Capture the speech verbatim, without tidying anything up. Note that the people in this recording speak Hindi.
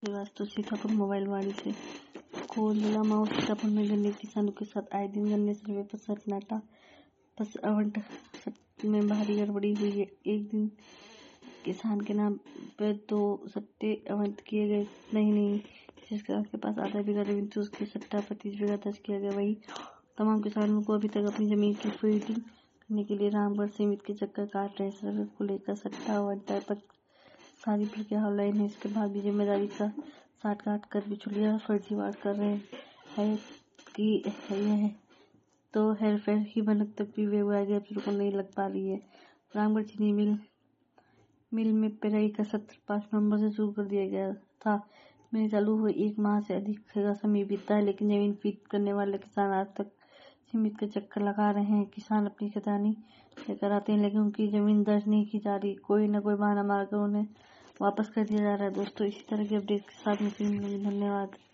श्रीवास्तव सीतापुर मोबाइल वाड़ी से कोल्ला माओ सीतापुर में गन्ने किसानों के साथ आए दिन गन्ने सर्वे पर सन्नाटा। बस आवंटन में भारी गड़बड़ी हुई है। एक दिन किसान के नाम पर दो सट्टे आवंटित किए गए। नहीं नहीं जिस किसान के पास आधा बीघा जमीन थी उसके सट्टा पच्चीस बीघा दर्ज किया गया। वही तमाम किसानों को अभी तक अपनी जमीन की फील्डिंग करने के लिए रामगढ़ समिति के चक्कर काट रहे हैं। सर्वे को लेकर सट्टा आवंटन पर सारी प्रक्रिया ऑनलाइन है। इसके बाद भी जिम्मेदारी का साठ काट कर बिचौलिया फर्जीवाड़ा कर रहे हैं कि यह तो हेरफेर की भनक तक भी विभागीय अफसरों को नहीं लग पा रही है। रामगढ़ चीनी मिल मिल में पेराई का सत्र पाँच नवंबर से शुरू कर दिया गया था। मिल चालू हुए एक माह से अधिक का समय बीता है, लेकिन जमीन फीड करने वाले किसान आज तक सीमित के चक्कर लगा रहे हैं। किसान अपनी खदानी लेकर आते हैं, लेकिन उनकी जमीन दर्ज नहीं की जा रही। कोई न कोई बहाना मारकर उन्हें वापस कर दिया जा रहा है। दोस्तों, इसी तरह के अपडेट के साथ में धन्यवाद।